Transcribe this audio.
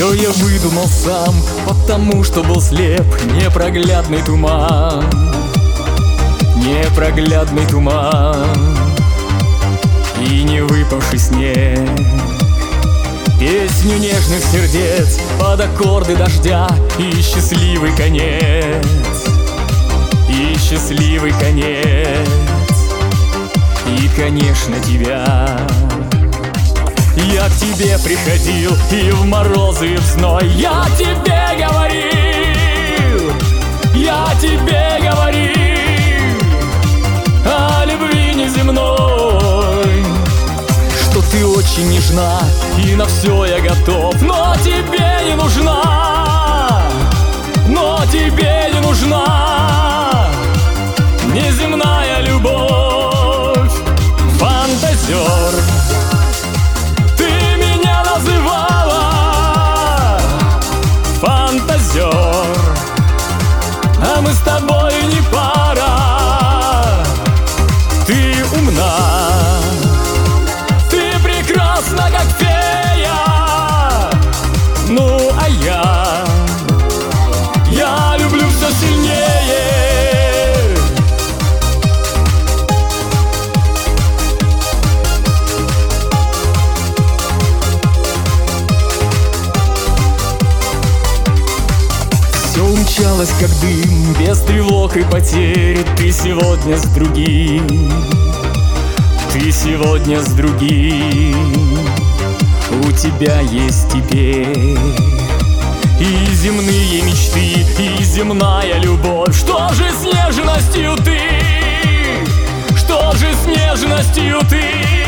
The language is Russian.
Все я выдумал сам, потому что был слеп. Непроглядный туман, непроглядный туман и не выпавший снег. Песню нежных сердец под аккорды дождя и счастливый конец, и счастливый конец, и, конечно, тебя. Я к тебе приходил и в морозы, и в зной. Я тебе говорил, я тебе говорил о любви неземной, что ты очень нежна и на все я готов. Но тебе не нужна, но тебе не нужна неземная любовь. Фантазер, ты меня называла фантазер, а мы с тобой не пара. Ты умна, ты прекрасна, как фея. Ну, а я люблю все сильнее. Все умчалось, как дым, без тревог и потерь. Ты сегодня с другим, ты сегодня с другим. У тебя есть теперь и земные мечты, и земная любовь. Что же с нежностью ты? Что же с нежностью ты?